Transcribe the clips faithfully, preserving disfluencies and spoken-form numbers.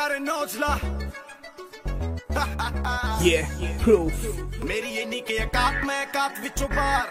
कर नौजला Yeah, proof. मेरी इन्नी के औकात मैं औकात विचों बाहर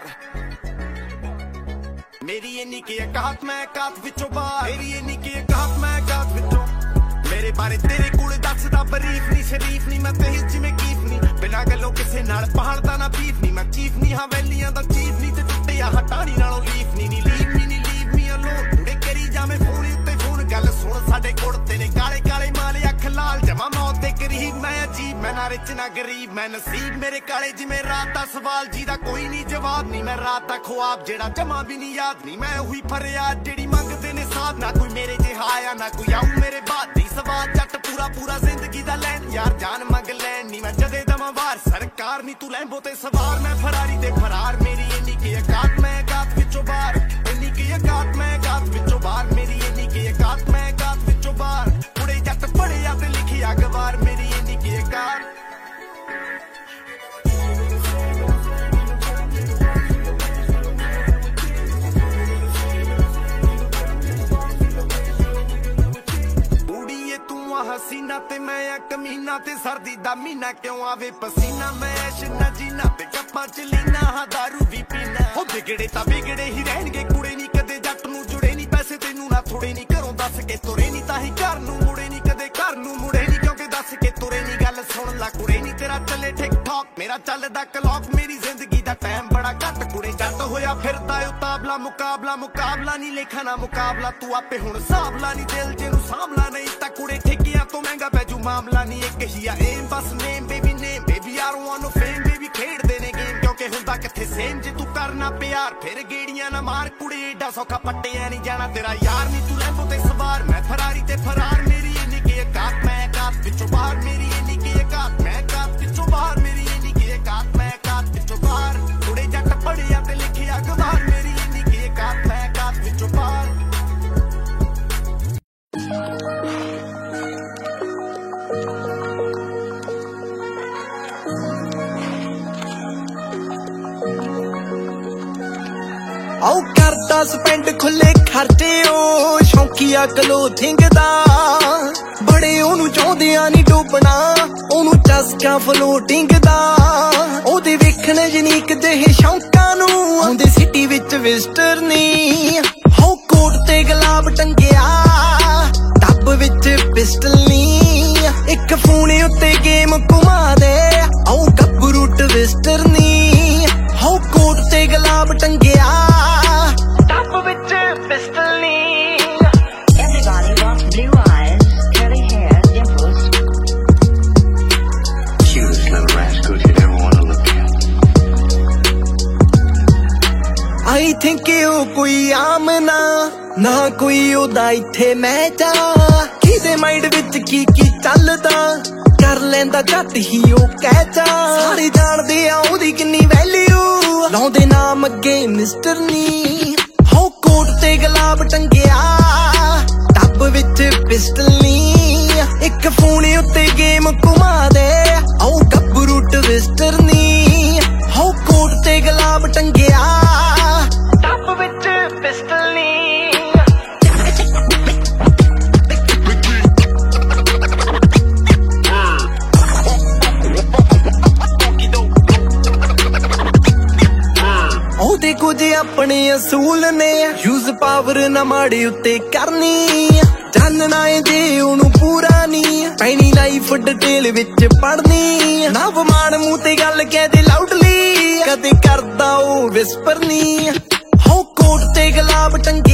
मेरी इन्नी के औकात मैं औकात विचों बाहर मेरी इन्नी के औकात मैं औकात विचों मेरे बारे तेरे कोल दसदा बरीफ नहीं शरीफ नहीं मैं तेज जिवें कीफ नहीं बिना गल्लों किसे नाल पहाड़दा ना बीफ नहीं मैं चीफ नहीं हाँ वैलियां दा चीफ नहीं ते टुੱਟਿਆ हटानी नालों लीफ नहीं नी लीव नहीं नी लीव मी अलोन टुडे करी जावे फोन उत्ते फोन गल सुन साडे कुड़ते ने काले काले माले अख लाल जमा मौत दे करीब मैं अजीब मैं ना रिच ना गरीब मैं नसीब मेरे काले जिवें रात दा सवाल जीदा कोई नहीं जवाब नहीं मैं रात दा ख्वाब जेड़ा जमा भी नहीं याद नहीं मैं उही फरियाद जेड़ी मंगदे ने साथ ना कोई मेरे जिहा आया ना कोई आऊ मेरे बाद दी सवाल जट पूरा पूरा जिंदगी दा लैन यार जान मंग लैन नहीं मैं जदे दमा बाहर सरकार नहीं तू लैंबो ते सवार मैं फरारी ते फरार मेरी इन्नी की औकात मैं औकात विचों बाहर इन्नी की औकात मैं औकात विचों बाहर मेरी इन्नी की औकात मैं औकात विचों बाहर कुड़े जट पढ़िया ते लिखी अखबार मेरी इन्नी की औकात हसीना ते मैं कमीना ते सर्दी दा मीना क्यों आवे पसीना मैं ऐश ना जीना ते कप्पा च लीना हाँ दारू भी पीना हो बिगड़े ता बिगड़े ही रहणगे कुड़े नहीं कदे जट नूं जुड़े नहीं पैसे तेनू ना थोड़े नहीं घरों दस के तुरे नहीं ताही घर नूं मुड़े नहीं कदे घर नूं मुड़े नहीं क्योंकि दस के तुरे नहीं गल सुन ला कुड़े नहीं तेरा चले ठीक ठाक मेरा चलदा क्लॉक मेरी जिंदगी दा टाइम बड़ा घट कुड़े जट होया फिरदा उताबला मुकाबला मुकाबला नहीं लेखा ना मुकाबला तू आपे हुण साबला नहीं दिल जेनू सामला नहीं ता कुड़े ठेकियां तो महंगा पैजू मामला नहीं एक ही आ एम बस नेम बेबी नेम बेबी यार वांट नो फेम बेबी खेड देने गेम क्योंकि हुंदा किथे सेम जे तू करना प्यार फिर गेड़ियां ना मार कुड़े एडा सौखा पट्टियां नहीं जाना तेरा यार नहीं तू लैंबो ते सवार मैं फरारी ते फरार मेरी इन्नी की औकात मैं औकात विचों बाहर मेरी इन्नी की औकात मैं औकात विचों बाहर मेरी इन्नी की औकात मैं औकात विचों बाहर कुड़े जट पढ़िया ते लिखी अखबार मेरी इन्नी की औकात मैं औकात विचों बाहर आओ करदा स्पेंड खुले खर्चे ओ शौकीआ क्लोथिंग दा बड़े ओनू चाहुंदियां नी डुबना ओनू चस्का फ्लोटिंग दा ओदे वेखण यूनिक जेहे शौकां नू आउंदे सिटी विच विजिटर नी हो कोट ते गुलाब टंगिया टब विच पिस्टल नी इक फोन उत्ते गेम घुमा दे आओ गब्बरू ट्विस्टर नी हो कोट ते गुलाब टंगिया Everybody wants blue eyes, curly hair, dimples. Cutest little rascal you'd ever want to look at. I think you कोई आम ना ना कोई ओदा इत्थे मैच आ किदे माइंड विच की की चलदा कर लैंदा जट ही ओ कैचा सारे जानदे आ ओदी किन्नी वैल्यू लाउंदे नाम अगे मिस्टर नी हो कोट ते गुलाब टंगिया टब विच पिस्टल नी इक फोन उत्ते गेम घुमा दे आओ गब्बरू ट्विस्टर नी हो कोट ते गुलाब टंगिया टब विच पिस्टल नी ओदे कुछ अपने असूल ने यूज पावर ना माड़े उत्ते करनी जानना है जे ओनू पूरा नी पैनी लाइफ डिटेल विच पढ़नी ना मान मूंह ते गल कह दे लाउडली कदे करदा ओ विस्पर नी हो कोट ते गुलाब टंगे